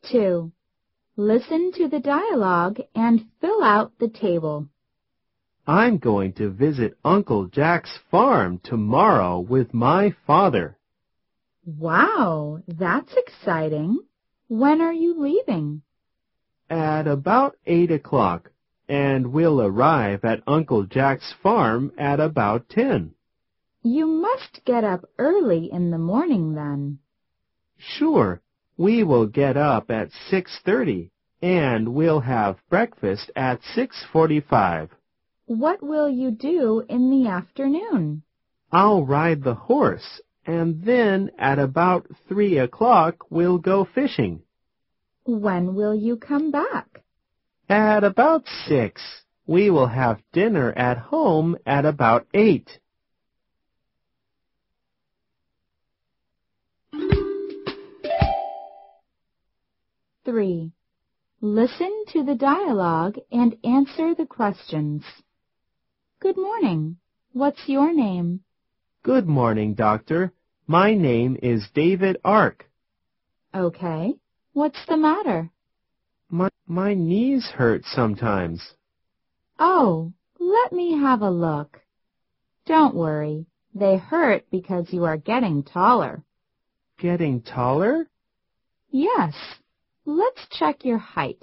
2. Listen to the dialogue and fill out the table. I'm going to visit Uncle Jack's farm tomorrow with my father. Wow, that's exciting. When are you leaving? At about 8 o'clock, and we'll arrive at Uncle Jack's farm at about 10. You must get up early in the morning then. Sure, we will get up at 6:30, and we'll have breakfast at 6:45. What will you do in the afternoon? I'll ride the horse, and then at about 3 o'clock we'll go fishing. When will you come back? At about 6. We will have dinner at home at about 8. Three. Listen to the dialogue and answer the questions. Good morning. What's your name? Good morning, Doctor. My name is David Ark. Okay. What's the matter? My knees hurt sometimes. Oh, let me have a look. Don't worry. They hurt because you are getting taller. Getting taller? Yes. Let's check your height.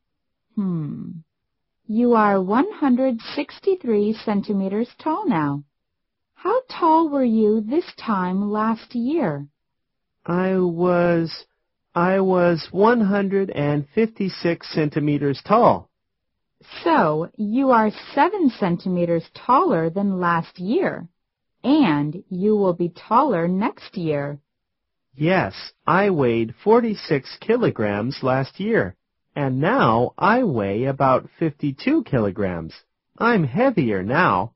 You are 163 centimeters tall now. How tall were you this time last year? I was 156 centimeters tall. So, you are 7 centimeters taller than last year, and you will be taller next year. Yes, I weighed 46 kilograms last year, and now I weigh about 52 kilograms. I'm heavier now.